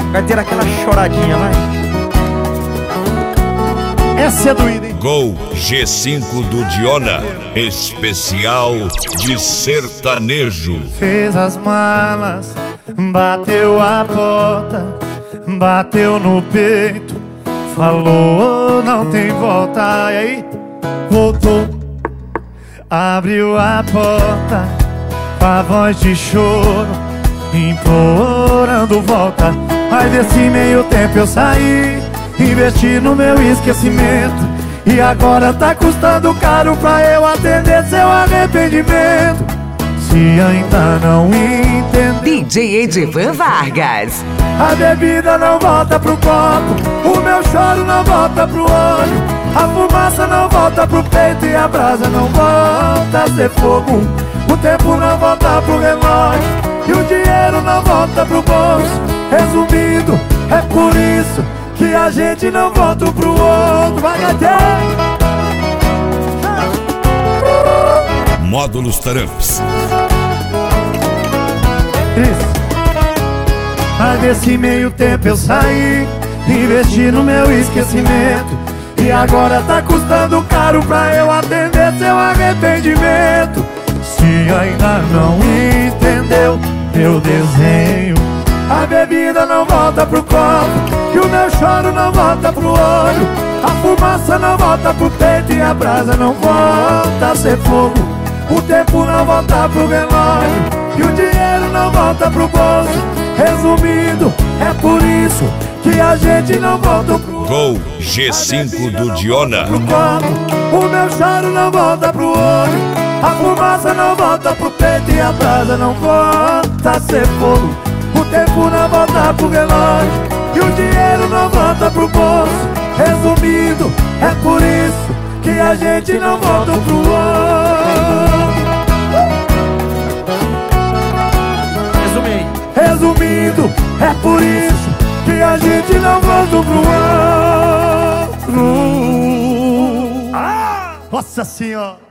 Vai ter aquela choradinha, vai. Essa é doída, hein? Gol G5 do Diona, especial de sertanejo. Fez as malas, bateu a porta, bateu no peito, falou não tem volta. E aí, voltou, abriu a porta, com a voz de choro, implorando volta. Mas desse meio tempo eu saí, investi no meu esquecimento, e agora tá custando caro pra eu atender seu arrependimento. Se ainda não entendeu, DJ Edivan Vargas. a bebida não volta pro copo, o meu choro não volta pro olho, a fumaça não volta pro peito e a brasa não volta a ser fogo. O tempo não volta pro relógio e o dinheiro não volta pro bolso. Resumindo, é por isso que a gente não volta pro outro. Vai, Módulos Tramps. isso. Mas nesse meio tempo eu saí, investi no meu esquecimento, e agora tá custando caro pra eu atender seu arrependimento. Se ainda não entendeu meu desenho, a bebida não volta pro copo e o meu choro não volta pro olho, a fumaça não volta pro peito e a brasa não volta a ser fogo. O tempo não volta pro relógio e o dinheiro não volta pro bolso. Resumindo, é por isso que a gente não volta pro Gol G5 do Diona. pro copo, o meu choro não volta pro olho, a fumaça não volta pro peito e a brasa não volta a ser fogo. O tempo não volta pro relógio e o dinheiro não volta pro bolso. Resumindo, é por isso que a gente não volta pro outro. Resumindo, é por isso que a gente não volta pro outro. Nossa Senhora!